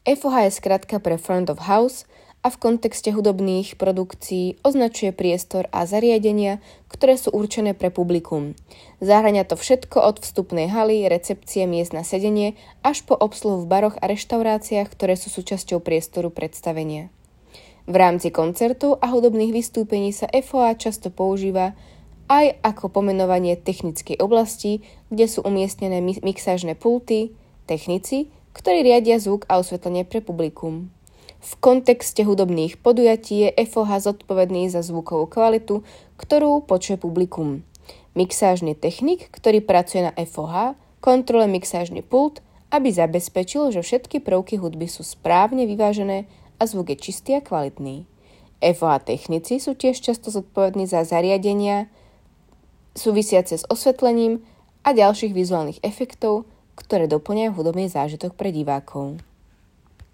FOH je skratka pre Front of House a v kontexte hudobných produkcií označuje priestor a zariadenia, ktoré sú určené pre publikum. Zahŕňa to všetko od vstupnej haly, recepcie, miest na sedenie až po obsluhu v baroch a reštauráciách, ktoré sú súčasťou priestoru predstavenia. V rámci koncertov a hudobných vystúpení sa FOH často používa aj ako pomenovanie technickej oblasti, kde sú umiestnené mixážne pulty, technici, ktorí riadia zvuk a osvetlenie pre publikum. V kontexte hudobných podujatí je FOH zodpovedný za zvukovú kvalitu, ktorú počuje publikum. Mixážny technik, ktorý pracuje na FOH, kontroluje mixážny pult, aby zabezpečil, že všetky prvky hudby sú správne vyvážené a zvuk je čistý a kvalitný. FOH technici sú tiež často zodpovední za zariadenia súvisiace s osvetlením a ďalších vizuálnych efektov, ktoré doplňajú hudobný zážitok pre divákov.